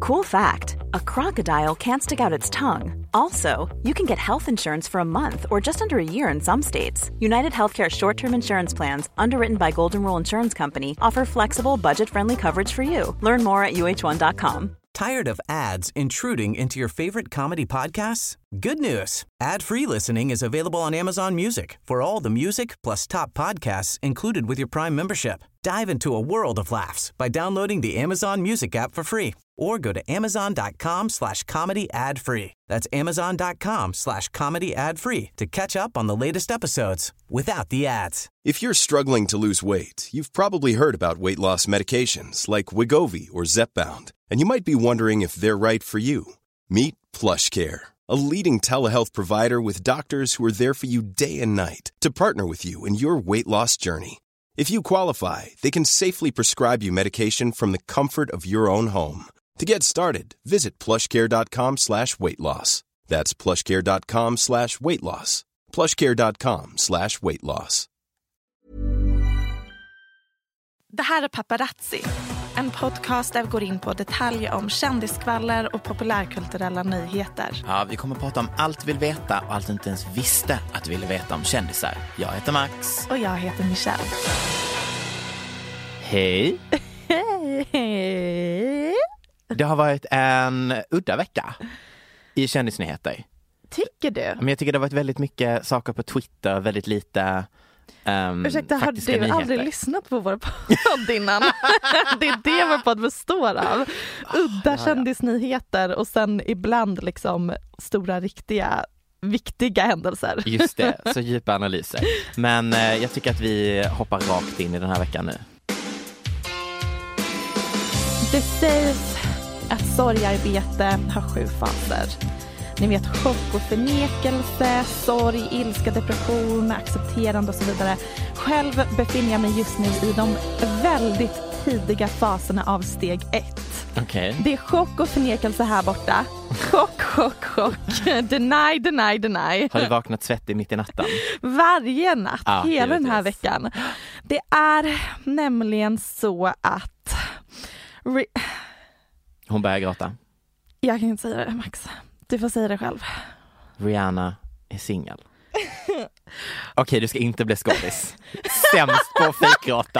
Cool fact, a crocodile can't stick out its tongue. Also, you can get health insurance for a month or just under a year in some states. United Healthcare short-term insurance plans, underwritten by Golden Rule Insurance Company, offer flexible, budget-friendly coverage for you. Learn more at uh1.com. Tired of ads intruding into your favorite comedy podcasts? Good news. Ad-free listening is available on Amazon Music for all the music plus top podcasts included with your Prime membership. Dive into a world of laughs by downloading the Amazon Music app for free or go to amazon.com/comedy ad-free. That's amazon.com/comedy ad-free to catch up on the latest episodes without the ads. If you're struggling to lose weight, you've probably heard about weight loss medications like Wegovy or Zepbound, and you might be wondering if they're right for you. Meet PlushCare, a leading telehealth provider with doctors who are there for you day and night to partner with you in your weight loss journey. If you qualify, they can safely prescribe you medication from the comfort of your own home. To get started, visit plushcare.com/weightloss. That's plushcare.com/weightloss. plushcare.com/weightloss. Det här är Paparazzi, en podcast där vi går in på detaljer om kändiskvaller och populärkulturella nyheter. Ja, vi kommer att prata om allt vi vill veta och allt inte ens visste att vi ville veta om kändisar. Jag heter Max. Och jag heter Michelle. Hej. Hej. Det har varit en udda vecka i kändisnyheter. Tycker du? Men jag tycker det har varit väldigt mycket saker på Twitter, väldigt lite ursäkta, har du nyheter. aldrig lyssnat på vår podd innan? Det är det vår podd består av. Udda kändisnyheter och sen ibland liksom stora, riktiga, viktiga händelser. Just det, så djupa analyser. Men jag tycker att vi hoppar rakt in i den här veckan nu. Det sägs att sorgarbete har 7 faser. Ni vet, chock och förnekelse, sorg, ilska, depression, accepterande och så vidare. Själv befinner jag mig just nu i de väldigt tidiga faserna av steg 1. Okay. Det är chock och förnekelse här borta. Chock, chock, chock. Deny, deny, deny. Har du vaknat svettig mitt i natten? Varje natt, hela den här veckan. Det är nämligen så att... Hon börjar gråta. Jag kan inte säga det, Max. Du får säga det själv. Rihanna är singel. Okej, du ska inte bli skådis. Sämst på fejkgråta.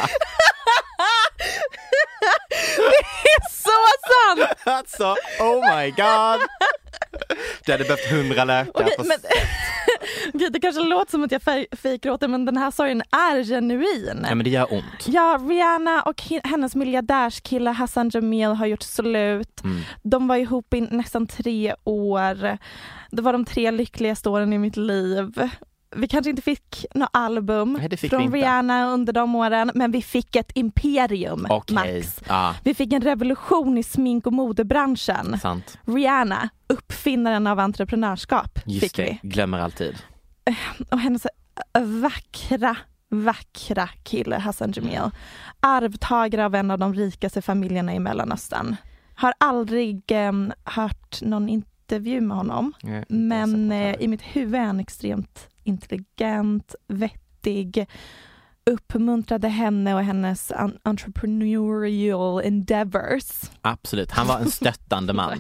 Det är så sant! Alltså, oh my god. Du hade behövt 100 läkare på sätt. Det kanske låter som att jag fejkgråter, men den här sorgen är genuin. Ja, men det gör ont. Ja, Rihanna och hennes miljardärskille Hassan Jamil har gjort slut. De var ihop i nästan 3 år. Det var de 3 lyckligaste åren i mitt liv. Vi kanske inte fick något album från Rihanna under de åren, men vi fick ett imperium, Max. Vi fick en revolution i smink- och modebranschen. Sant. Rihanna, uppfinnaren av entreprenörskap. Just fick det, vi. glömmer alltid. Och hennes vackra kille Hassan Jamil, arvtagare av en av de rikaste familjerna i Mellanöstern. Har aldrig hört någon intervju med honom, men i mitt huvud är han extremt intelligent, vettig, uppmuntrade henne och hennes entrepreneurial endeavors. Absolut, han var en stöttande man.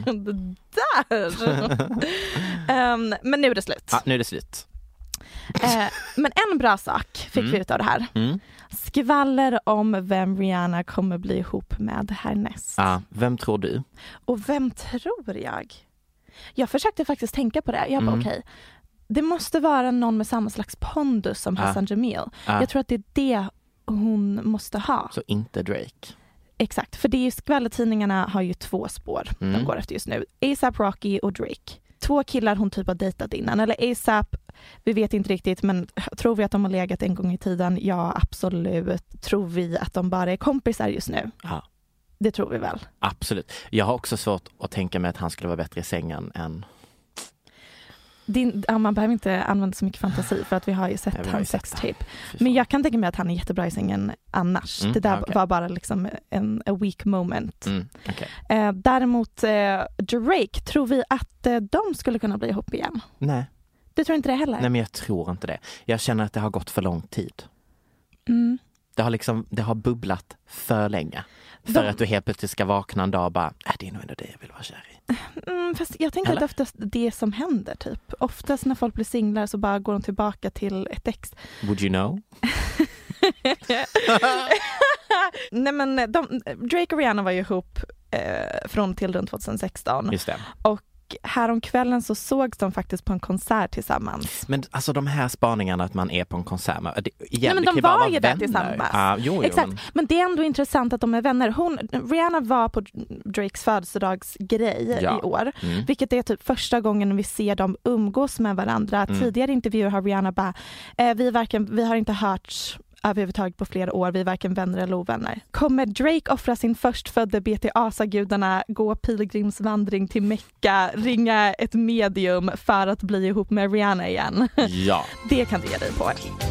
Men nu är det slut. Ja, nu är det slut. Men en bra sak fick vi ut av det här. Skvaller om vem Rihanna kommer bli ihop med härnäst. Vem tror du? Och vem tror jag? Jag försökte faktiskt tänka på det. Jag bara okej. Det måste vara någon med samma slags pondus som Hassan Jamil. Jag tror att det är det hon måste ha. Så inte Drake. Exakt, för det är ju skvallertidningarna har ju 2 spår de går efter just nu. A$AP Rocky och Drake. 2 killar hon typ har dejtat innan. Eller A$AP, vi vet inte riktigt, men tror vi att de har legat en gång i tiden? Ja, absolut. Tror vi att de bara är kompisar just nu? Ja. Det tror vi väl. Absolut. Jag har också svårt att tänka mig att han skulle vara bättre i sängen än... Man behöver inte använda så mycket fantasi för att vi har ju sett hans sextape. Men jag kan tänka mig att han är jättebra i sängen annars. Det där var bara liksom a weak moment. Däremot Drake, tror vi att de skulle kunna bli ihop igen? Nej. Du tror inte det heller? Nej, men jag tror inte det. Jag känner att det har gått för lång tid. Det har bubblat för länge. För att du helt plötsligt ska vakna en dag och bara, det är nog ändå det jag vill vara kär i. Fast jag tänker att det är oftast det som händer typ. Oftast när folk blir singlar så bara går de tillbaka till ett ex. Would you know? Nej men Drake och Rihanna var ju ihop från till runt 2016. Just det. Och häromkvällen så sågs de faktiskt på en konsert tillsammans. Men alltså de här spaningarna att man är på en konsert. Nej, men de var ju där tillsammans. Jo, exakt. Men det är ändå intressant att de är vänner. Rihanna var på Drakes födelsedagsgrej i år. Vilket är typ första gången vi ser dem umgås med varandra. Tidigare intervjuer har Rihanna bara, vi har inte hört överhuvudtaget på flera år, vi är varken vänner eller ovänner. Kommer Drake offra sin förstfödde BTA-gudarna, gå pilgrimsvandring till Mecka, ringa ett medium för att bli ihop med Rihanna igen? Ja. Det kan du ge dig på.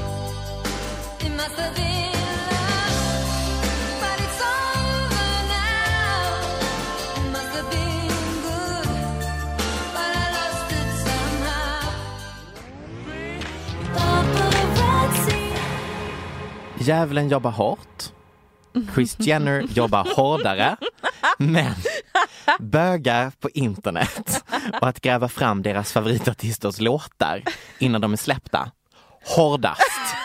Djävulen jobbar hårt. Kris Jenner jobbar hårdare. Men bögar på internet och att gräva fram deras favoritartisters låtar innan de är släppta. Hårdast.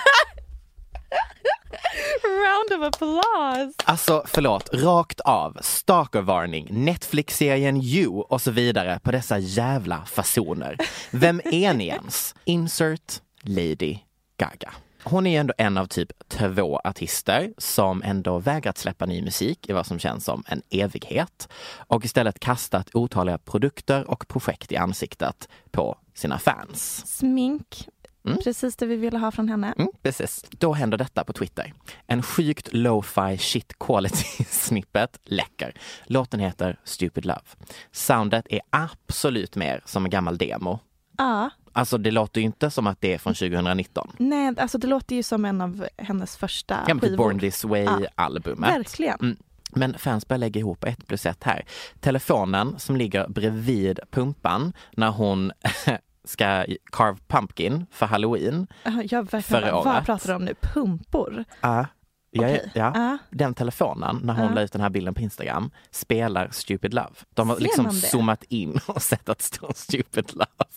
Round of applause. Alltså förlåt, rakt av. Stalkervarning, Netflix-serien You och så vidare på dessa jävla fasoner. Vem är ni ens? Insert Lady Gaga. Hon är ändå en av typ 2 artister som ändå vägrat släppa ny musik i vad som känns som en evighet och istället kastat otaliga produkter och projekt i ansiktet på sina fans. Smink. Precis det vi ville ha från henne. Precis. Då händer detta på Twitter. En sjukt lo-fi shit quality snippet läcker. Låten heter Stupid Love. Soundet är absolut mer som en gammal demo. Ja. Alltså det låter ju inte som att det är från 2019. Nej, alltså det låter ju som en av hennes första skivor. Born This Way-albumet. Verkligen. Men fans börjar lägga ihop 1+1 här. Telefonen som ligger bredvid pumpan när hon ska carve pumpkin för Halloween förra året. Vad pratar du om nu? Pumpor? Den telefonen, när hon la ut den här bilden på Instagram, spelar Stupid Love. De har liksom zoomat in och sett att det står Stupid Love.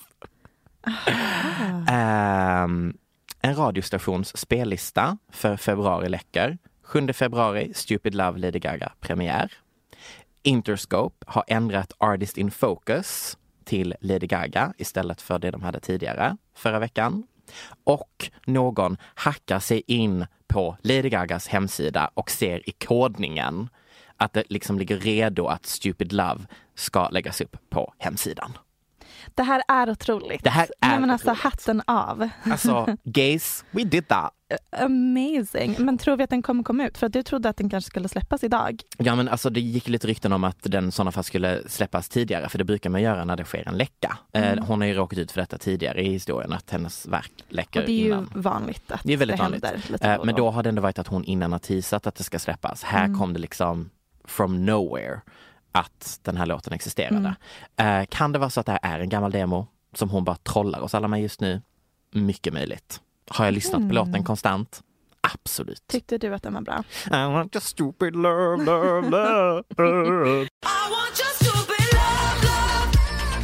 En radiostations spellista för februari läcker. 7 februari, Stupid Love, Lady Gaga, premiär. Interscope har ändrat Artist in Focus till Lady Gaga istället för det de hade tidigare förra veckan. Och någon hackar sig in på Lady Gagas hemsida och ser i kodningen att det liksom ligger redo att Stupid Love ska läggas upp på hemsidan. Det här är otroligt. Det här är men alltså hatten av. Alltså, gays, we did that. Amazing. Men tror vi att den kommer komma ut? För att du trodde att den kanske skulle släppas idag. Ja, men alltså det gick lite rykten om att den i sådana fall skulle släppas tidigare. För det brukar man göra när det sker en läcka. Hon har ju råkat ut för detta tidigare i historien, att hennes verk läcker innan. Det är ju vanligt att det är väldigt vanligt. Men då har det ändå varit att hon innan har teasat att det ska släppas. Här kom det liksom from nowhere att den här låten existerade. Kan det vara så att det här är en gammal demo som hon bara trollar oss alla med just nu? Mycket möjligt. Har jag lyssnat på låten konstant? Absolut. Tyckte du att den var bra? I want your stupid love, love, love. I want your stupid love, love.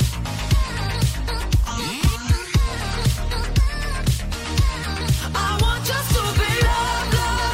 I want your stupid love,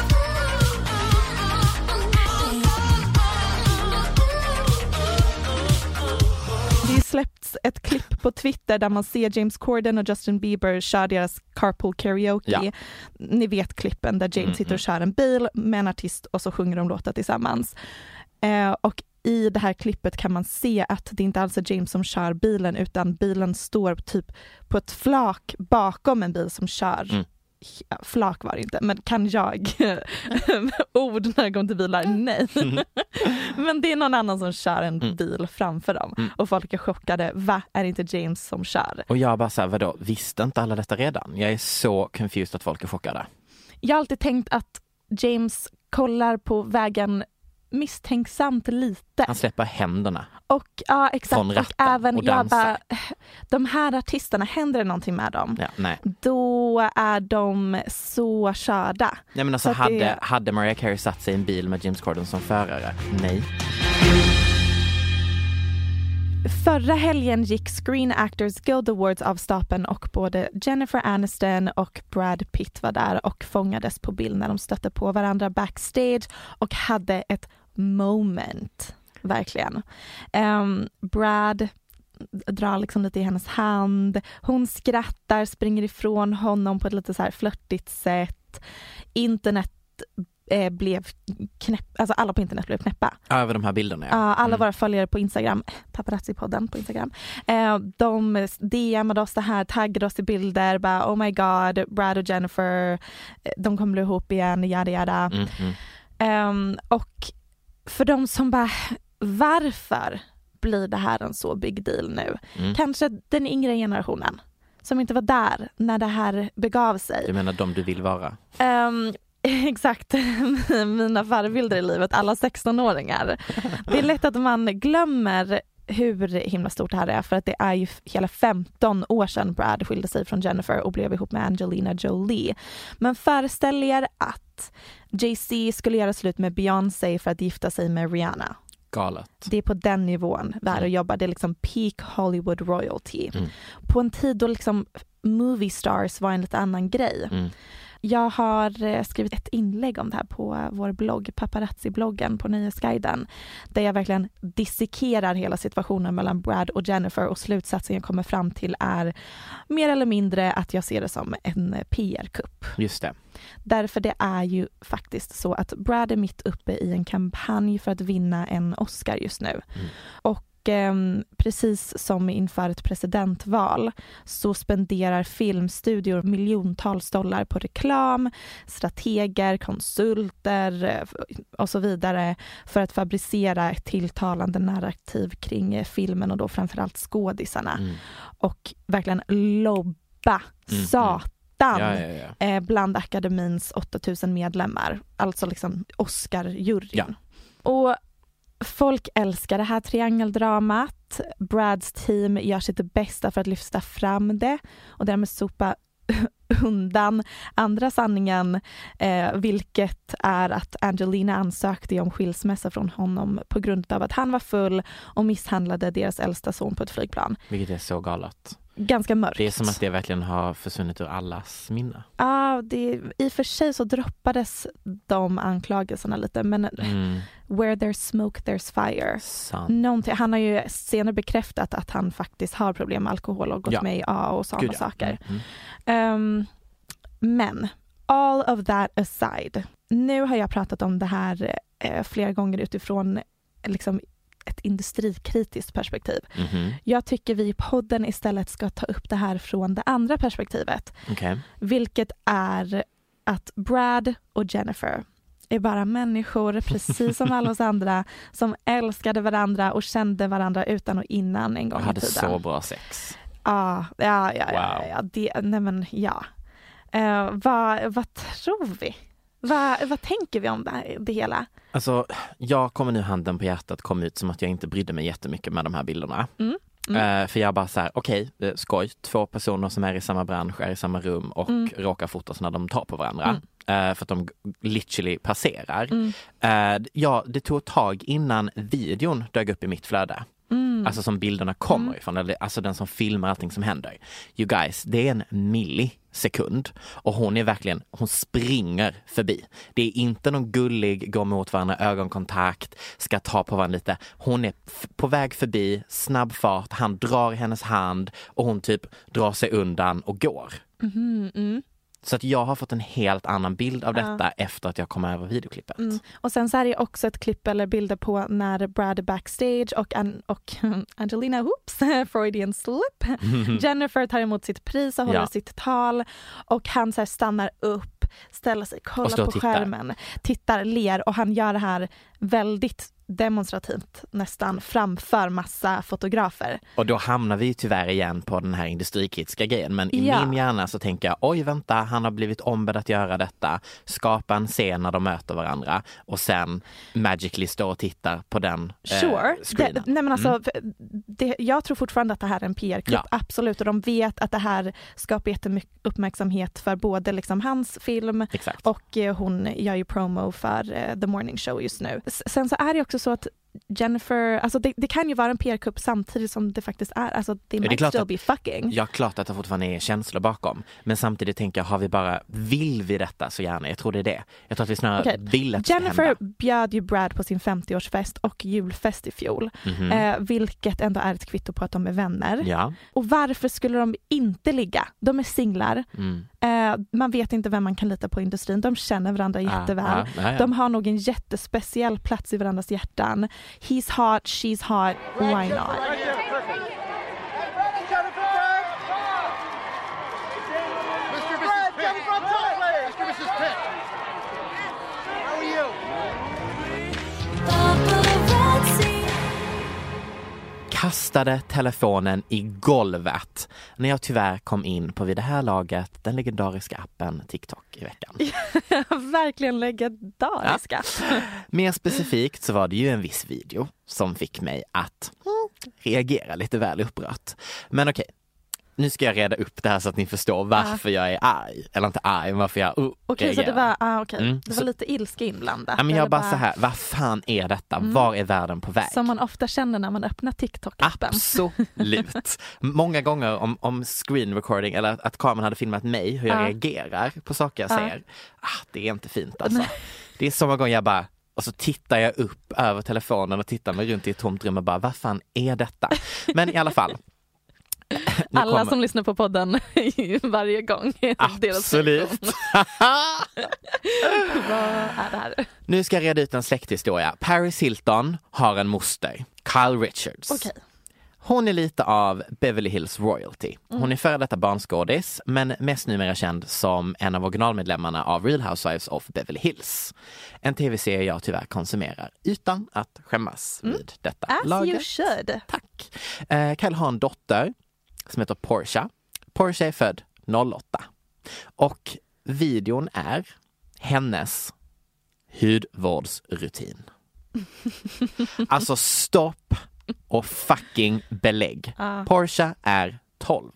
love. Det släppts ett klipp på Twitter där man ser James Corden och Justin Bieber kör deras carpool karaoke. Ja. Ni vet klippen där James sitter och kör en bil med en artist och så sjunger de låtar tillsammans. Och i det här klippet kan man se att det inte alls är James som kör bilen, utan bilen står typ på ett flak bakom en bil som kör. Flak var det inte, men kan jag ord när det kommer till bilar? Nej. Men det är någon annan som kör en bil framför dem. Och folk är chockade. Va? Är det inte James som kör? Och jag bara så här, vadå? Visste inte alla detta redan? Jag är så confused att folk är chockade. Jag har alltid tänkt att James kollar på vägen misstänksamt lite. Han släpper händerna. Och ja, exakt. Från Och ratten även och jag dansar. bara, de här artisterna, händer det någonting med dem? Ja, nej. Då är de så körda. Nej, men alltså, Så att hade Mariah Carey satt sig i en bil med James Corden som förare? Nej. Förra helgen gick Screen Actors Guild Awards av stapeln och både Jennifer Aniston och Brad Pitt var där och fångades på bild när de stötte på varandra backstage och hade ett moment, verkligen. Brad drar liksom lite i hennes hand, hon skrattar, springer ifrån honom på ett lite så här flörtigt sätt. Internet blev knäpp, alltså alla på internet blev knäppa. Över de här bilderna, ja. Alla våra följare på Instagram, Paparazzi-podden på Instagram, de DMade oss det här, taggade oss i bilder, bara oh my god, Brad och Jennifer, de kommer bli ihop igen, yada yada. Och för de som bara, varför blir det här en så big deal nu? Kanske den yngre generationen som inte var där när det här begav sig. Du menar de du vill vara? Exakt, mina förebilder i livet, alla 16-åringar. Det är lätt att man glömmer hur himla stort det här är, för att det är ju hela 15 år sedan Brad skilde sig från Jennifer och blev ihop med Angelina Jolie. Men föreställ er att Jay-Z skulle göra slut med Beyoncé för att gifta sig med Rihanna. Galet. Det är på den nivån där och jobbar. Det är liksom peak Hollywood royalty. På en tid då liksom movie stars var en lite annan grej. Jag har skrivit ett inlägg om det här på vår blogg, Paparazzi-bloggen på Nöjesguiden, där jag verkligen dissekerar hela situationen mellan Brad och Jennifer, och slutsatsen jag kommer fram till är mer eller mindre att jag ser det som en PR-kupp. Just det. Därför det är ju faktiskt så att Brad är mitt uppe i en kampanj för att vinna en Oscar just nu. Och precis som inför ett presidentval så spenderar filmstudior miljontals dollar på reklam, strateger, konsulter och så vidare för att fabricera ett tilltalande narrativ kring filmen och då framförallt skådisarna. Och verkligen lobba satan bland akademins 8000 medlemmar, alltså liksom Oscar-juryn. Och folk älskar det här triangeldramat. Brads team gör sitt bästa för att lyfta fram det och därmed sopa undan andra sanningen, vilket är att Angelina ansökte om skilsmässa från honom på grund av att han var full och misshandlade deras äldsta son på ett flygplan. Vilket är så galet. Ganska mörkt. Det är som att det verkligen har försvunnit ur allas minne. Ja, i och för sig så droppades de anklagelserna lite, men where there's smoke there's fire. Han har ju senare bekräftat att han faktiskt har problem med alkohol och gått med i AA och sådana saker. Men all of that aside, nu har jag pratat om det här flera gånger utifrån liksom ett industrikritiskt perspektiv. Jag tycker vi i podden istället ska ta upp det här från det andra perspektivet. Vilket är att Brad och Jennifer är bara människor precis som alla oss andra som älskade varandra och kände varandra utan och innan en gång i tiden. Hade så bra sex. Ja. Vad tror vi? Vad tänker vi om det hela? Alltså, jag kommer nu handen på hjärtat komma ut som att jag inte brydde mig jättemycket med de här bilderna. För jag bara så här, okej, skoj. 2 personer som är i samma bransch, är i samma rum och råkar fotas när de tar på varandra. För att de literally passerar. Det tog ett tag innan videon dök upp i mitt flöde. Alltså som bilderna kommer ifrån, alltså den som filmar allting som händer. You guys, det är en millisekund och hon är verkligen, hon springer förbi. Det är inte någon gullig, går mot varandra, ögonkontakt, ska ta på varandra lite. Hon är på väg förbi, snabb fart, han drar i hennes hand och hon typ drar sig undan och går. Så att jag har fått en helt annan bild av detta efter att jag kom över videoklippet. Och sen så är det också ett klipp eller bilder på när Brad är backstage och Angelina, Freudian slip. Jennifer tar emot sitt pris och håller sitt tal och han så här stannar upp, ställer sig, kollar på skärmen, tittar, ler och han gör det här väldigt demonstrativt nästan framför massa fotografer. Och då hamnar vi tyvärr igen på den här industrikritiska grejen. Men i min hjärna så tänker jag, oj vänta, han har blivit ombedd att göra detta. Skapa en scen när de möter varandra. Och sen magically står och tittar på den screenen. Nej, men alltså, jag tror fortfarande att det här är en PR-kupp. Ja. Absolut. Och de vet att det här skapar jättemycket uppmärksamhet för både liksom hans film. Exakt. Och hon gör ju promo för The Morning Show just nu. Sen så är det också så att Jennifer, alltså det kan ju vara en PR-kupp samtidigt som det faktiskt är, alltså det might still be fucking. Ja, klart att det fortfarande är känslor bakom. Men samtidigt tänker jag, vill vi detta så gärna? Jag tror det är det. Jag tror att vi snarare vill att det ska hända. Jennifer bjöd ju Brad på sin 50-årsfest och julfest i fjol. Vilket ändå är ett kvitto på att de är vänner. Ja. Och varför skulle de inte ligga? De är singlar. Man vet inte vem man kan lita på i industrin. De känner varandra jätteväl. De har nog en jättespeciell plats i varandras hjärtan. He's hot, she's hot, why not? Kastade telefonen i golvet när jag tyvärr kom in på vid det här laget den legendariska appen TikTok i veckan. Verkligen legendariska. Ja. Mer specifikt så var det ju en viss video som fick mig att reagera lite väl upprört. Men okej. Nu ska jag reda upp det här så att ni förstår varför jag är arg. Eller inte arg, men varför jag Okej, så det var, det var så, lite ilska inblandat. Ja, men jag bara så här, vad fan är detta? Var är världen på väg? Som man ofta känner när man öppnar TikTok-appen. Absolut. Många gånger om screen recording eller att kameran hade filmat mig, hur jag reagerar på saker jag säger. Det är inte fint alltså. Det är så många gånger jag bara, och så tittar jag upp över telefonen och tittar mig runt i ett tomt rum och bara, vad fan är detta? Men i alla fall. Alla som lyssnar på podden varje gång. Absolut. Vad är det här? Nu ska jag reda ut en släkthistoria. Paris Hilton har en moster, Kyle Richards. Okay. Hon är lite av Beverly Hills royalty. Hon är före detta barnskådis, men mest numera känd som en av originalmedlemmarna av Real Housewives of Beverly Hills. En tv-serie jag tyvärr konsumerar utan att skämmas vid detta laget. As you should. Tack. Kyle har en dotter som heter Portia. Portia är född 08. Och videon är hennes hudvårdsrutin. Alltså stopp och fucking belägg. Portia är 12.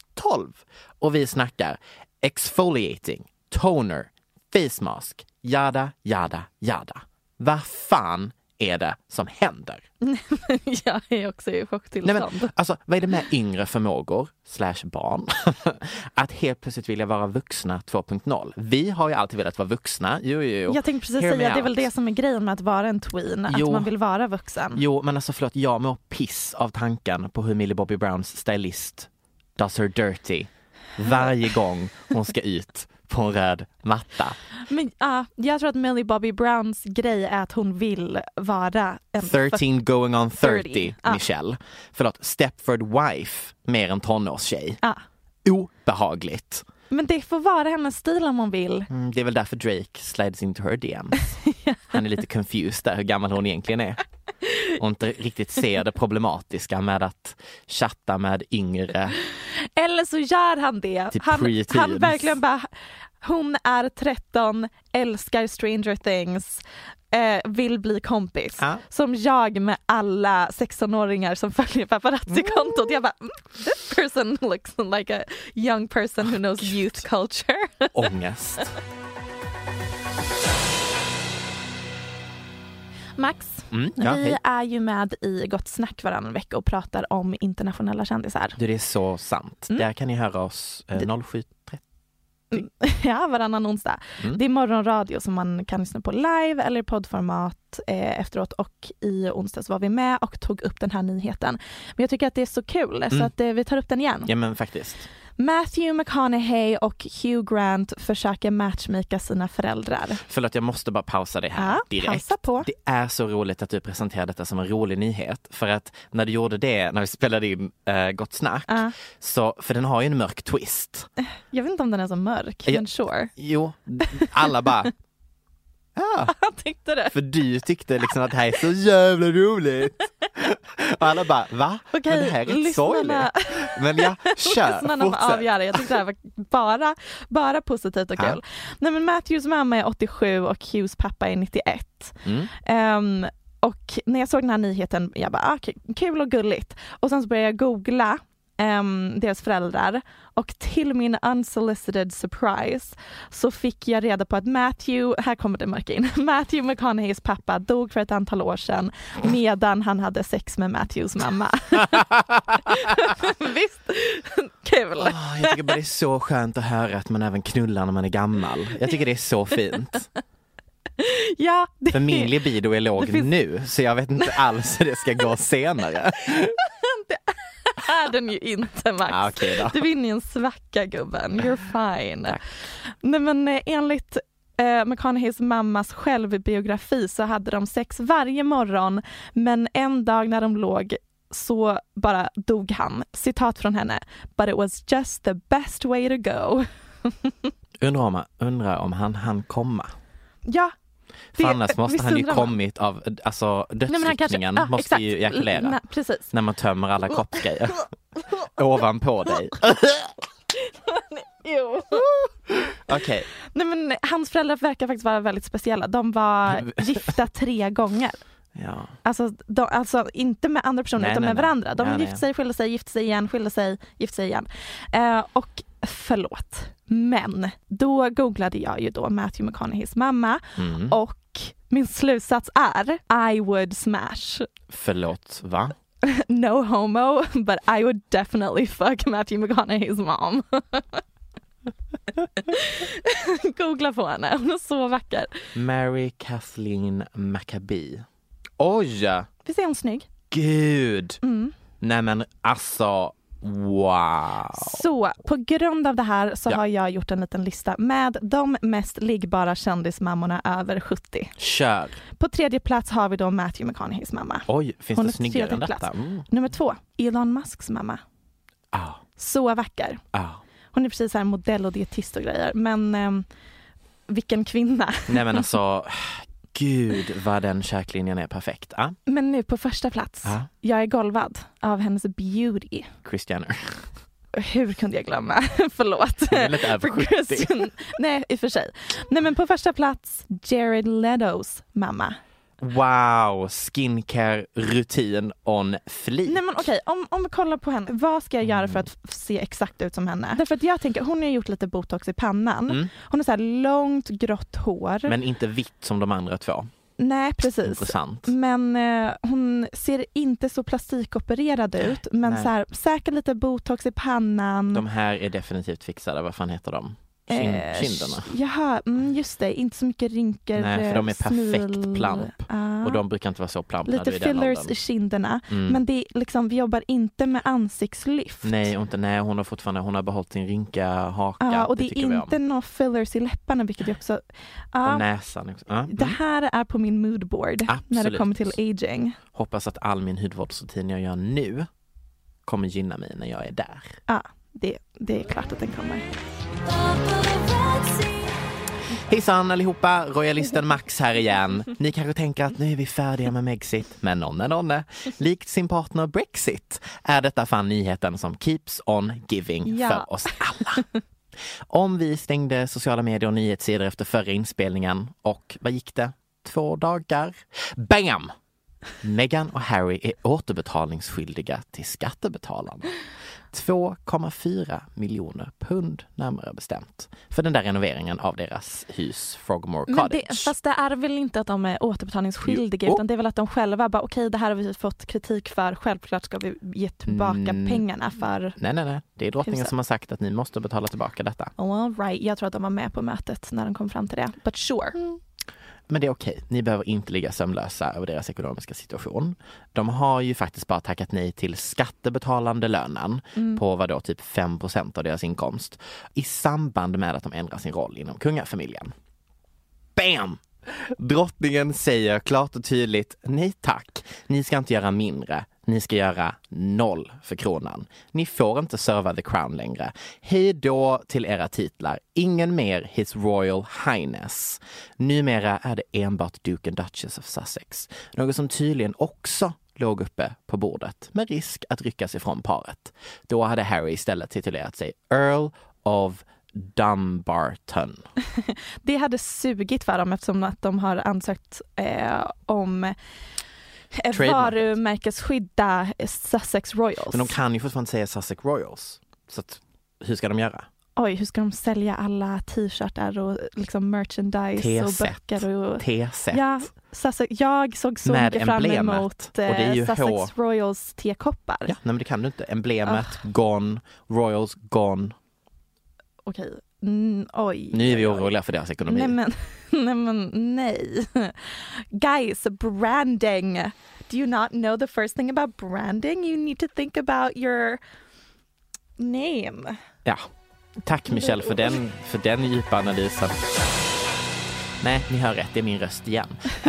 Och vi snackar exfoliating, toner, face mask, jada, jada, jada. Vad fan är det som händer? Jag är också i chocktillstånd. Alltså, vad är det med yngre förmågor / barn att helt plötsligt vilja vara vuxna 2.0? Vi har ju alltid velat vara vuxna. Jo. Jag tänkte precis säga, det är väl det som är grejen med att vara en tween, att man vill vara vuxen. Jo, men alltså förlåt, jag mår piss av tanken på hur Millie Bobby Browns stylist does her dirty varje gång hon ska ut på en röd matta. Men jag tror att Millie Bobby Browns grej är att hon vill vara en 13 going on 30, Michelle. Förlåt, Stepford wife mer än tonårstjej. Obehagligt. Men det får vara hennes stil om hon vill. Det är väl därför Drake slides into her DMs. Han är lite confused där hur gammal hon egentligen är. Och inte riktigt ser det problematiska med att chatta med yngre. Eller så gör han det. Typ Han verkligen bara, hon är 13, älskar Stranger Things, vill bli kompis. Som jag med alla 16-åringar som följer paparazzi-kontot. Jag bara, this person looks like a young person who knows youth culture. Ångest. Max, vi är ju med i Gott snack varannan vecka och pratar om internationella kändisar. Det är så sant. Där kan ni höra oss 07:30. Ja, varannan onsdag. Det är morgonradio som man kan lyssna på live eller i poddformat efteråt, och i onsdags var vi med och tog upp den här nyheten. Men jag tycker att det är så kul så att vi tar upp den igen. Ja, men faktiskt. Matthew McConaughey och Hugh Grant försöker matchmaka sina föräldrar. Förlåt, jag måste bara pausa det här direkt. Pausa på. Det är så roligt att du presenterar detta som en rolig nyhet. För att när du gjorde det, när vi spelade in Gott snack, så, för den har ju en mörk twist. Jag vet inte om den är så mörk, men sure. Jo, alla bara, Han tyckte det. För du tyckte liksom att det här är så jävla roligt. Och alla bara, va? Okej, men det här är rätt sorgligt. Men jag kör, lyssnarna får fortsätt. avgöra. Jag tyckte det här var bara positivt och kul. Nej, men Matthews mamma är 87 och Hughes pappa är 91. Och när jag såg den här nyheten, jag bara, kul och gulligt. Och sen så började jag googla deras föräldrar, och till min unsolicited surprise så fick jag reda på att här kommer det marka in, Matthew McConaugheys pappa dog för ett antal år sedan medan han hade sex med Matthews mamma. Visst, kul. Jag tycker bara det är så skönt att höra att man även knullar när man är gammal. Jag tycker det är så fint. Ja, För min libido är låg nu, så jag vet inte alls hur det ska gå senare. är den ju inte, Max. Okay då. Du vinner ju en svacka, gubben. You're fine. Nej, men enligt McConaughey's mammas självbiografi så hade de sex varje morgon, men en dag när de låg så bara dog han. Citat från henne: "But it was just the best way to go." Undrar om han komma. Ja. För annars måste han ju kommit av, alltså dödsryckningen måste exakt. ju ejakulera. Precis. När man tömmer alla kroppsgrejer ovanpå dig. Jo. Okej. Nej, men hans föräldrar verkar faktiskt vara väldigt speciella. De var gifta 3 gånger. Ja. Alltså inte med andra personer utan med varandra. De gifte sig, skilde sig, gifte sig igen, skilde sig, gifte sig igen. Och förlåt, men då googlade jag ju då Matthew McConaughey's mamma och min slutsats är I would smash. Förlåt, va? No homo, but I would definitely fuck Matthew McConaughey's mom. Googla på henne, hon är så vacker. Mary Kathleen Maccabee. Oj! Visst är hon snygg? Gud! Nej men alltså, wow! Så på grund av det här så har jag gjort en liten lista med de mest liggbara kändismammorna över 70. Kör! På 3:e plats har vi då Matthew McConaughey's mamma. Oj, finns hon det snyggare än detta? Nummer 2, Elon Musks mamma. Så vacker. Hon är precis här modell och dietist och grejer. Men vilken kvinna. Nej men alltså, gud vad den käklinjen är perfekt. Men nu på första plats. Jag är golvad av hennes beauty. Kris Jenner. Hur kunde jag glömma? Förlåt. Hon är lite över 70. Nej, i och för sig. Nej, men på första plats, Jared Letos mamma. Wow, skincare rutin on fleek. Nej men okej, om vi kollar på henne, vad ska jag göra för att se exakt ut som henne? Därför att jag tänker, hon har gjort lite botox i pannan. Hon har så här långt grått hår. Men inte vitt som de andra 2. Nej, precis. Intressant. Men hon ser inte så plastikopererad ut. Men så här, säkert lite botox i pannan. De här är definitivt fixade, vad fan heter de? Kinderna. Jaha, just det. Inte så mycket rynkor. Nej, för de är perfekt plump. Och de brukar inte vara så plump. Lite fillers i kinderna. Men det är liksom, vi jobbar inte med ansiktslyft. Nej, hon har behållit sin rynka haka. Och det är inte några fillers i läpparna, vilket är också... och näsan också. Det här är på min moodboard. Absolut. När det kommer till aging. Hoppas att all min hudvårdsrutin jag gör nu kommer gynna mig när jag är där. Ja, det är klart att den kommer. Hejsan allihopa, royalisten Max här igen. Ni kanske tänker att nu är vi färdiga med Megxit, men nonne. Likt sin partner Brexit är detta fan nyheten som keeps on giving för oss alla. Om vi stängde sociala medier och nyhetssidor efter förra inspelningen och vad gick det? 2 dagar? Bam! Meghan och Harry är återbetalningsskyldiga till skattebetalarna. 2,4 miljoner pund närmare bestämt för den där renoveringen av deras hus Frogmore Cottage. Fast det är väl inte att de är återbetalningsskyldiga utan det är väl att de själva bara okej, det här har vi fått kritik för, självklart ska vi ge tillbaka pengarna för... Nej, det är drottningen som har sagt att ni måste betala tillbaka detta. Oh, all right. Jag tror att de var med på mötet när de kom fram till det, but sure. Men det är okej. Ni behöver inte ligga sömnlösa över deras ekonomiska situation. De har ju faktiskt bara tackat nej till skattebetalande lönen på vad då typ 5% av deras inkomst i samband med att de ändrar sin roll inom kungafamiljen. Bam! Drottningen säger klart och tydligt nej tack. Ni ska inte göra mindre. Ni ska göra 0 för kronan. Ni får inte serva The Crown längre. Hej då till era titlar. Ingen mer His Royal Highness. Numera är det enbart Duke and Duchess of Sussex. Något som tydligen också låg uppe på bordet med risk att ryckas ifrån paret. Då hade Harry istället titulerat sig Earl of Dumbarton. Det hade sugit för dem eftersom att de har ansökt om varumärkesskydda Sussex Royals. Men de kan ju fortfarande säga Sussex Royals. Så att, hur ska de göra? Oj, hur ska de sälja alla t-shirtar och liksom merchandise och böcker och T-set. Ja, Sussex, jag såg så med mycket fram emblemet. emot Och det är ju Sussex Royals tekoppar. Ja, nej, men det kan du inte. Emblemet gone, Royals gone. Okej. Oj. Nu är vi oroliga för deras ekonomi. Nej. Guys, branding. Do you not know the first thing about branding? You need to think about your name. Ja. Tack Michelle för den djupa analysen. Nej, ni hör rätt. Det är min röst igen.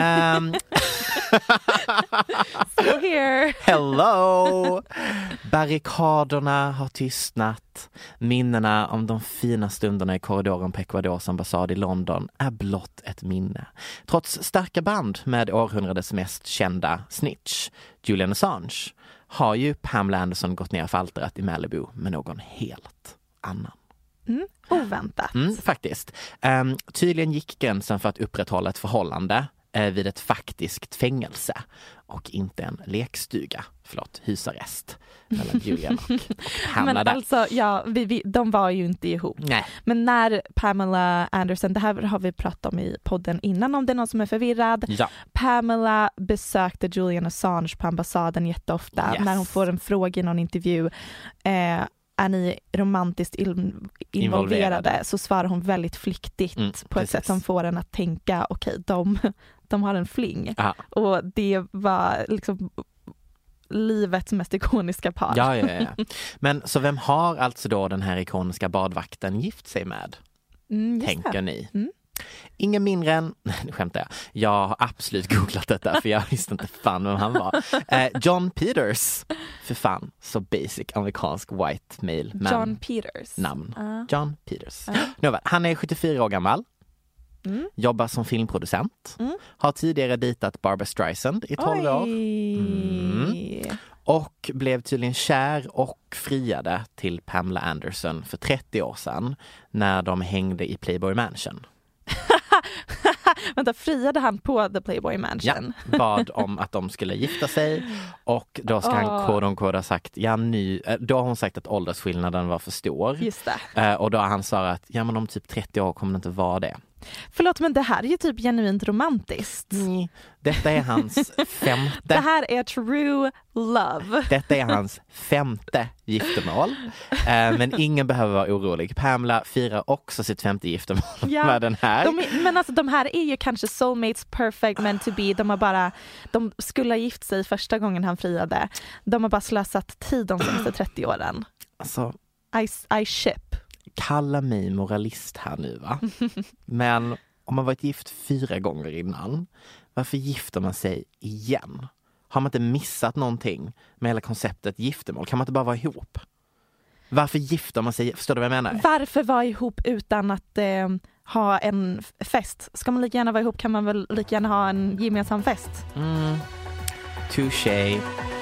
So here. Hello! Barrikaderna har tystnat. Minnena om de fina stunderna i korridoren på Ecuadors ambassad i London är blott ett minne. Trots starka band med århundradets mest kända snitch, Julian Assange, har ju Pamela Anderson gått ner för altaret i Malibu med någon helt annan. Oväntat. Faktiskt. Tydligen gick gränsen för att upprätthålla ett förhållande vid ett faktiskt fängelse och inte en lekstuga. Husarrest mellan Julian och Pamela. Men alltså, ja, de var ju inte ihop. Nej. Men när Pamela Anderson, det här har vi pratat om i podden innan om det är någon som är förvirrad. Ja. Pamela besökte Julian Assange på ambassaden jätteofta. Yes. När hon får en fråga i någon intervju, är ni romantiskt involverade, så svarar hon väldigt flyktigt på ett sätt som får en att tänka okej, de har en fling. Aha. Och det var liksom livets mest ikoniska par. Ja. Men så vem har alltså då den här ikoniska badvakten gift sig med? Tänker ni? Ingen mindre än, nu skämtar jag. Jag har absolut googlat detta för jag visste inte fan vem han var. John Peters. För fan, så basic amerikansk white male man. John Peters. Namn. John Peters. Han är 74 år gammal. Jobbar som filmproducent. Har tidigare dejtat Barbra Streisand i 12 år. Och blev tydligen kär och friade till Pamela Anderson för 30 år sedan när de hängde i Playboy Mansion. Vänta, friade han på The Playboy Mansion? Ja, bad om att de skulle gifta sig och då ska han quote ha sagt då har hon sagt att åldersskillnaden var för stor. Just det. Och då har han sagt att men om typ 30 år kommer det inte vara det. Förlåt, men det här är ju typ genuint romantiskt. Detta är hans femte. Det här är true love. Detta är hans femte giftermål. Men ingen behöver vara orolig. Pamela firar också sitt femte giftermål med den här. Men alltså de här är ju kanske soulmates, perfect meant to be. De skulle ha gift sig första gången han friade. De har bara slösat tid de senaste 30 åren. Alltså, I ship. Kalla mig moralist här nu, va? Men om man varit gift 4 gånger innan, varför gifter man sig igen? Har man inte missat någonting med hela konceptet giftermål? Kan man inte bara vara ihop? Varför gifter man sig? Förstår du vad jag menar? Varför vara ihop utan att ha en fest? Ska man lika gärna vara ihop kan man väl lika gärna ha en gemensam fest? Touché.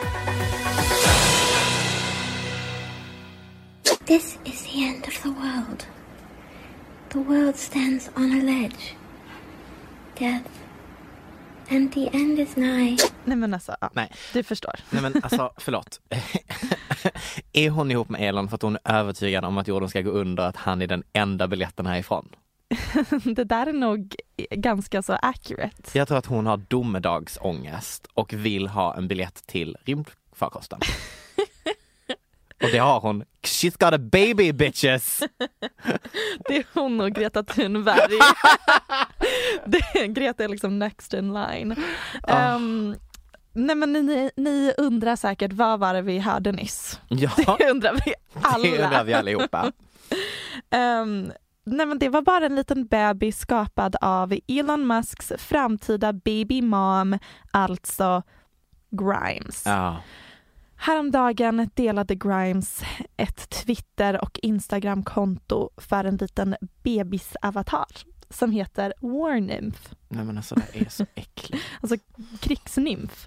This is the end of the world. The world stands on a ledge. Death. And the end is nigh. Nej men alltså, Nej. Du förstår. Nej men alltså, förlåt. Är hon ihop med Elon för att hon är övertygad om att jorden ska gå under, att han är den enda biljetten härifrån? Det där är nog ganska så accurate. Jag tror att hon har domedagsångest och vill ha en biljett till rymdfarkosten. Och det har hon. She's got a baby, bitches! Det är hon och Greta Thunberg. Greta är liksom next in line. Nej men ni undrar säkert, vad var det vi hörde nyss? Ja, det undrar vi alla. Det undrar vi allihopa. Nej men det var bara en liten bebis skapad av Elon Musks framtida baby mom, alltså Grimes. Ja. Häromdagen delade Grimes ett Twitter- och Instagram-konto för en liten bebisavatar som heter War Nymph. Nej men alltså det är så äckligt. Alltså krigsnymf.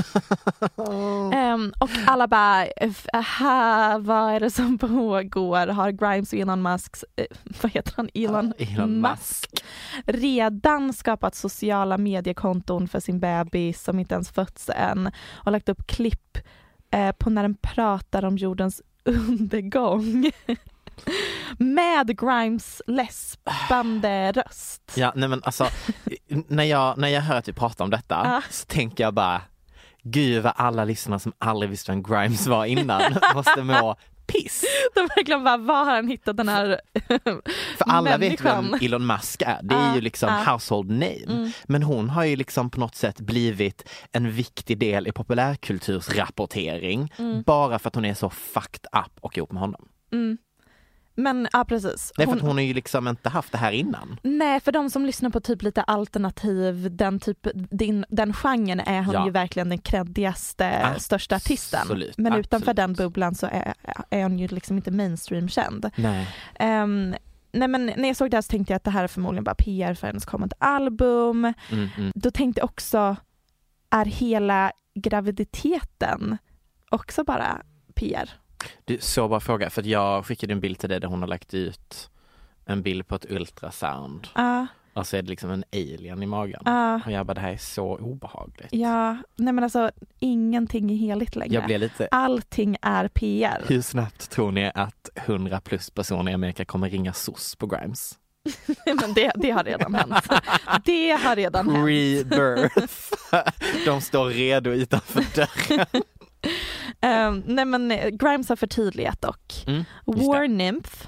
Och alla bara, vad är det som pågår? Har Grimes och Elon Musks, vad heter han? Elon Musk redan skapat sociala mediekonton för sin bebis som inte ens fötts än och lagt upp klipp på när den pratar om jordens undergång. Med Grimes läspande röst. Ja, nej men alltså när jag hör att vi pratar om detta så tänker jag bara, gud vad alla lyssnare som aldrig visste vem Grimes var innan måste må piss. De verkligen bara, var har han hittat den här för alla människan? vet vem Elon Musk är. Det är ju liksom household name. Men hon har ju liksom på något sätt blivit en viktig del i populärkultursrapportering bara för att hon är så fucked up och ihop med honom. Men ja, precis. Nej, för att hon har ju liksom inte haft det här innan. Nej, för de som lyssnar på typ lite alternativ, den genren är hon ju verkligen den creddigaste, största artisten. Men utanför den bubblan så är hon ju liksom inte mainstream-känd. Nej. Nej, men när jag såg det här så tänkte jag att det här är förmodligen bara PR för hennes kommande album. Då tänkte jag också, är hela graviditeten också bara PR? Du, så bara fråga, för att jag skickade en bild till dig där hon har lagt ut en bild på ett ultrasound. Och så är det liksom en alien i magen. Och jag bara, det här är så obehagligt. Ja, nej men alltså ingenting är heligt längre. Jag blir lite... Allting är PR. Hur snabbt tror ni att 100+ personer i Amerika kommer ringa SOS på Grimes? Men det har redan hänt. Det har redan hänt. Rebirth. De står redo utanför dörren. Nej men Grimes har förtydligat dock. War Nymph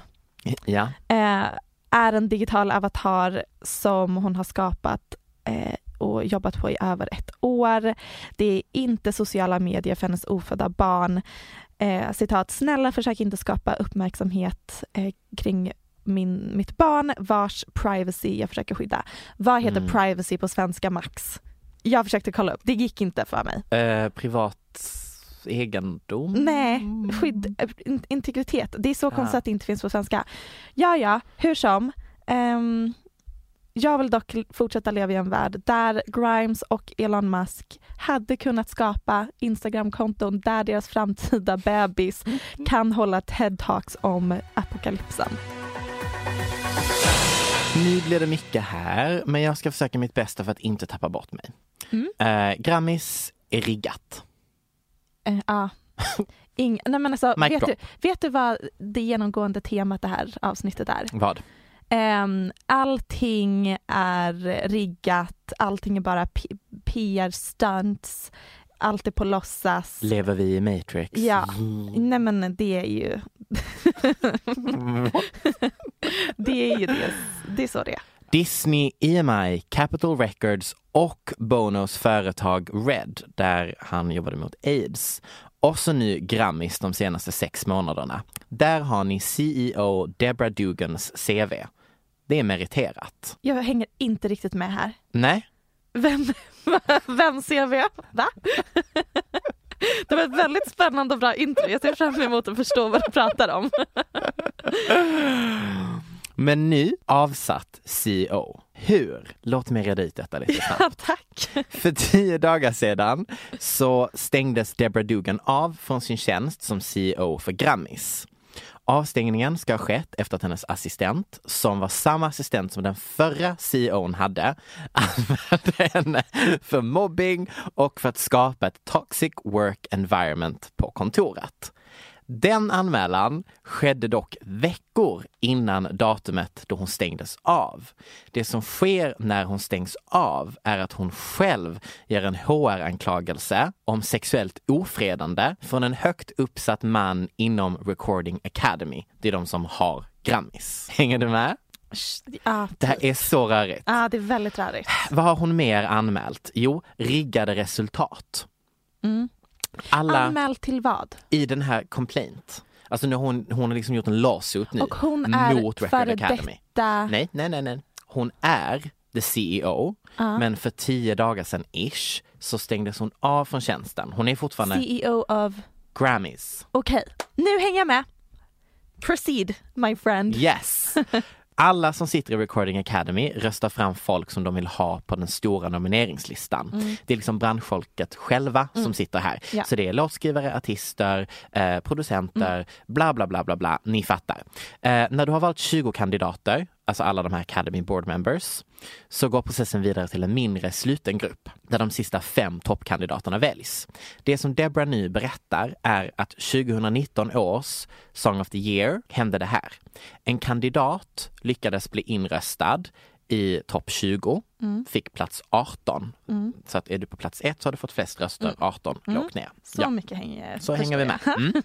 är en digital avatar som hon har skapat och jobbat på i över 1 år. Det är inte sociala medier för hennes ofödda barn. Citat, snälla försök inte skapa uppmärksamhet kring mitt barn vars privacy jag försöker skydda. Vad heter privacy på svenska, Max? Jag försökte kolla upp, det gick inte för mig. Privat egendom? Nej, integritet. Det är så konstigt att det inte finns på svenska. Ja, hur som. Jag vill dock fortsätta leva i en värld där Grimes och Elon Musk hade kunnat skapa Instagram-konton där deras framtida bebis kan hålla TED-talks om apokalypsen. Nu blir det mycket här, men jag ska försöka mitt bästa för att inte tappa bort mig. Grammis är riggat. Nej men alltså, vet du vad det genomgående temat det här avsnittet är? Vad? Allting är riggat, allting är bara PR-stunts, allt är på låtsas. Lever vi i Matrix? Ja, nej men det är ju det är ju det är så det är. Disney, EMI, Capitol Records och Bonos företag Red, där han jobbade mot AIDS. Och så nu Grammys de senaste 6 månaderna. Där har ni CEO Deborah Dugans CV. Det är meriterat. Jag hänger inte riktigt med här. Nej. Vem CV? Va? Det var ett väldigt spännande och bra intro. Jag ser fram emot att förstå vad du pratar om. Men nu avsatt CEO. Hur? Låt mig reda ut detta lite snabbt. Ja, tack. För 10 dagar sedan så stängdes Deborah Dugan av från sin tjänst som CEO för Grammys. Avstängningen ska ha skett efter att hennes assistent, som var samma assistent som den förra CEOn hade, använde henne för mobbing och för att skapa ett toxic work environment på kontoret. Den anmälan skedde dock veckor innan datumet då hon stängdes av. Det som sker när hon stängs av är att hon själv gör en HR-anklagelse om sexuellt ofredande från en högt uppsatt man inom Recording Academy. Det är de som har Grammys. Hänger du med? Det här är så rörigt. Ja, det är väldigt rörigt. Vad har hon mer anmält? Jo, riggade resultat. Anmält till vad? I den här complaint. Alltså nu hon har liksom gjort en lawsuit nu. Och hon är mot Record Academy. Detta... Nej. Hon är the CEO. Men för 10 dagar sedan så stängdes hon av från tjänsten. Hon är fortfarande CEO of Grammys. Okej, nu hänger jag med. Proceed, my friend. Yes! Alla som sitter i Recording Academy röstar fram folk som de vill ha på den stora nomineringslistan. Det är liksom branschfolket själva som sitter här. Ja. Så det är låtskrivare, artister, producenter, bla bla bla bla bla. Ni fattar. När du har valt 20 kandidater, alltså alla de här Academy Board Members, så går processen vidare till en mindre sluten grupp där de sista 5 toppkandidaterna väljs. Det som Debra nu berättar är att 2019 års Song of the Year hände det här. En kandidat lyckades bli inröstad i topp 20, fick plats 18. Så att är du på plats 1 så har du fått flest röster, 18 lågt ner. Så mycket hänger Så hänger vi med.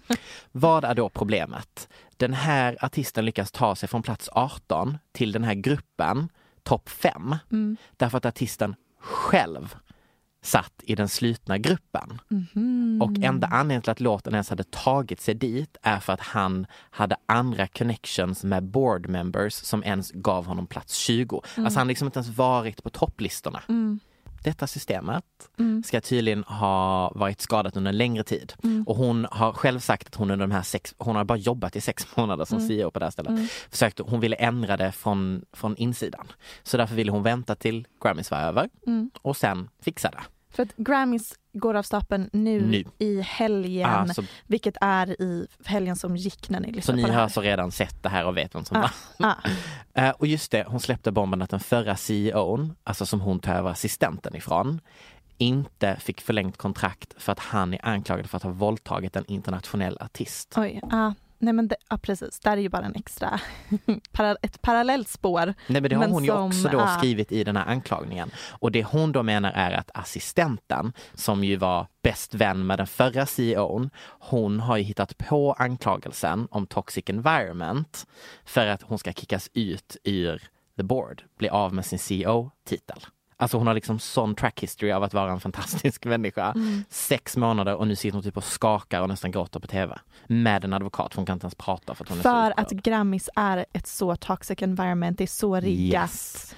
Vad är då problemet? Den här artisten lyckas ta sig från plats 18 till den här gruppen topp 5. Därför att artisten själv satt i den slutna gruppen. Och enda anledningen till att låten ens hade tagit sig dit är för att han hade andra connections med board members som ens gav honom plats 20. Alltså han liksom inte ens varit på topplistorna. Detta systemet ska tydligen ha varit skadat under en längre tid. Och hon har själv sagt att hon under de här hon har bara jobbat i 6 månader som CEO på det här stället. Hon ville ändra det från insidan. Så därför ville hon vänta till Grammys var över och sen fixa det. För att Grammys går av stapeln nu i helgen, vilket är i helgen som gick när ni lyssnade så på ni det här. har så redan sett det här och vet vem som var. Och just det, hon släppte bomben att den förra CEOn, alltså som hon tar över assistenten ifrån, inte fick förlängt kontrakt för att han är anklagad för att ha våldtagit en internationell artist. Oj, nej men precis, där är ju bara en extra ett parallellt spår. Nej, men det har hon ju också då skrivit i den här anklagningen. Och det hon då menar är att assistenten, som ju var bäst vän med den förra CEOn, hon har ju hittat på anklagelsen om toxic environment för att hon ska kickas ut ur the board, bli av med sin CEO-titel. Alltså hon har liksom sån track history av att vara en fantastisk människa. 6 månader och nu sitter hon typ och skakar och nästan gråter på tv. Med en advokat, hon kan inte ens prata för att hon är för att Grammys är ett så toxic environment, det är så riggat. Yes.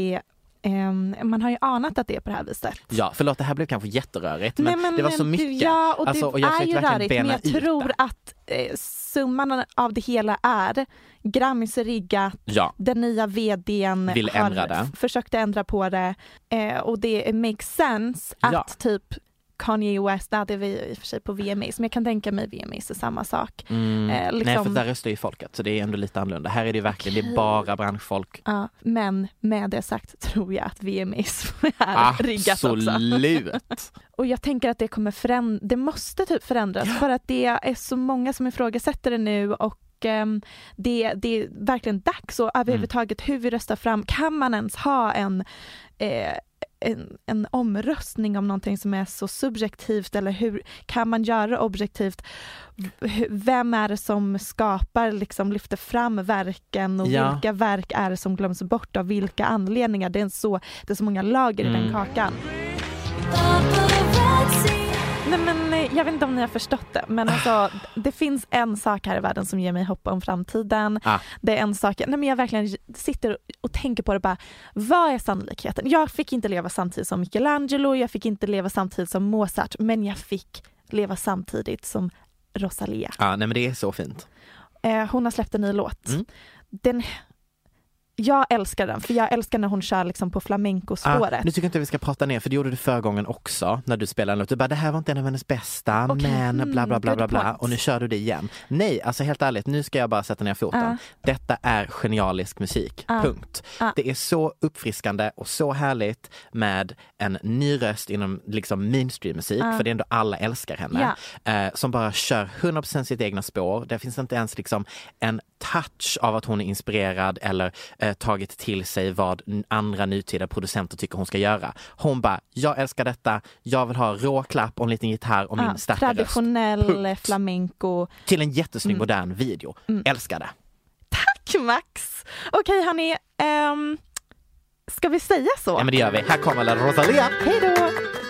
Man har ju anat att det är på det här viset. Ja, förlåt, det här blev kanske jätterörigt, men det var så mycket. Ja, och alltså, det och jag är ju rörigt, men jag tror att summan av det hela är Grammys är riggat, den nya vdn vill ändra det. Försökte ändra på det och det makes sense att typ Kanye West, det är vi i och för sig på VMAs, men jag kan tänka mig VMAs är samma sak. Liksom... Nej, för där röstar ju folket, så det är ändå lite annorlunda. Här är det verkligen, det är bara branschfolk. Ja, men med det sagt tror jag att VMAs är riggat också. Absolut! Och jag tänker att det kommer det måste typ förändras för att det är så många som ifrågasätter det nu och det är verkligen dags och överhuvudtaget hur vi röstar fram. Kan man ens ha en omröstning om någonting som är så subjektivt, eller hur kan man göra objektivt? Vem är det som skapar, liksom lyfter fram verken och vilka verk är det som glöms bort av vilka anledningar? Det är så många lager i den kakan. Nej, men jag vet inte om ni har förstått det, men alltså, det finns en sak här i världen som ger mig hopp om framtiden. Det är en sak, men jag verkligen sitter och tänker på det bara, vad är sannolikheten? Jag fick inte leva samtidigt som Michelangelo, jag fick inte leva samtidigt som Mozart, men jag fick leva samtidigt som Rosalia. Nej, men det är så fint. Hon har släppt en ny låt. Jag älskar den, för jag älskar när hon kör liksom på flamenco-spåret. Nu tycker jag inte vi ska prata ner, för det gjorde du förra gången också när du spelade en låt. Du bara, det här var inte en av hennes bästa, men bla bla bla bla bla. Och nu kör du det igen. Nej, alltså helt ärligt, nu ska jag bara sätta ner foten. Detta är genialisk musik, punkt. Det är så uppfriskande och så härligt med en ny röst inom liksom mainstream-musik, för det är ändå alla älskar henne. Som bara kör 100% sitt egna spår. Det finns inte ens liksom en touch av att hon är inspirerad eller tagit till sig vad andra nutida producenter tycker hon ska göra. Hon bara, jag älskar detta, jag vill ha råklapp och en liten gitarr och min starka traditionell röst. flamenco. Till en jättesnygg modern video. Älskar det. Tack Max! Okej hörni, ska vi säga så? Ja men det gör vi. Här kommer La Rosalia. Hej då!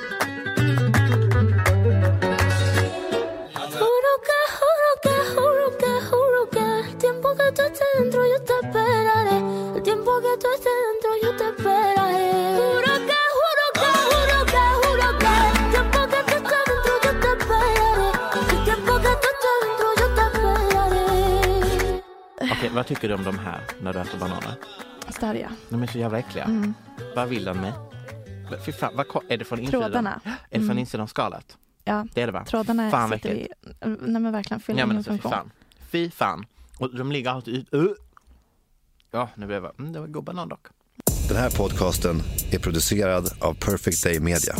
Dentro yo te esperaré. El tiempo que tú estés dentro yo te esperaré. Juro que, juro que, juro que, juro que. El tiempo que tú estés dentro yo te esperaré. El tiempo Okej, vad tycker du om de här när du äter bananer? Stadiga. De är så jävla äckliga. Vad vill den med? Fy fan, är det från insidan? Trådarna. Är det från insidan av skalet? Ja, det är det, va? Trådarna fan sitter i... Nej men verkligen, fyller ingen funktion. Fy fan. Och de ligger alltid ut. Ja, nu blev det var god banan dock. Den här podcasten är producerad av Perfect Day Media.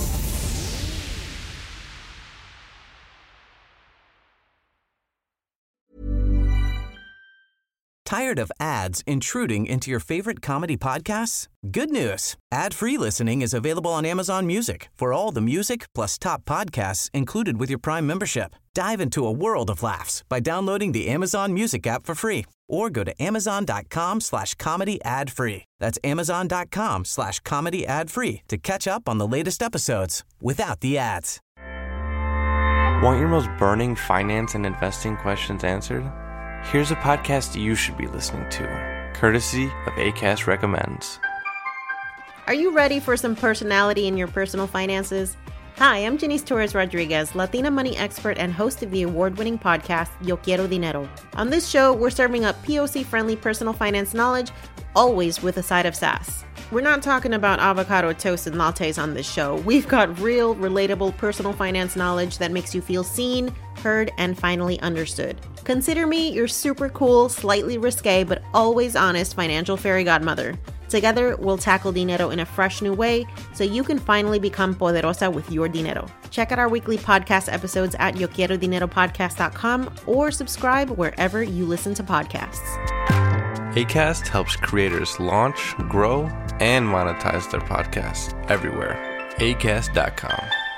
Tired of ads intruding into your favorite comedy podcasts? Good news. Ad-free listening is available on Amazon Music for all the music plus top podcasts included with your Prime membership. Dive into a world of laughs by downloading the Amazon Music app for free or go to amazon.com/comedy ad-free. That's amazon.com/comedy ad-free to catch up on the latest episodes without the ads. Want your most burning finance and investing questions answered? Here's a podcast you should be listening to, courtesy of Acast Recommends. Are you ready for some personality in your personal finances? Hi, I'm Janice Torres-Rodriguez, Latina money expert and host of the award-winning podcast, Yo Quiero Dinero. On this show, we're serving up POC-friendly personal finance knowledge, always with a side of sass. We're not talking about avocado toast and lattes on this show. We've got real, relatable personal finance knowledge that makes you feel seen, heard, and finally understood. Consider me your super cool, slightly risque, but always honest financial fairy godmother. Together, we'll tackle dinero in a fresh new way so you can finally become poderosa with your dinero. Check out our weekly podcast episodes at yoquierodineropodcast.com or subscribe wherever you listen to podcasts. Acast helps creators launch, grow, and monetize their podcasts everywhere. Acast.com.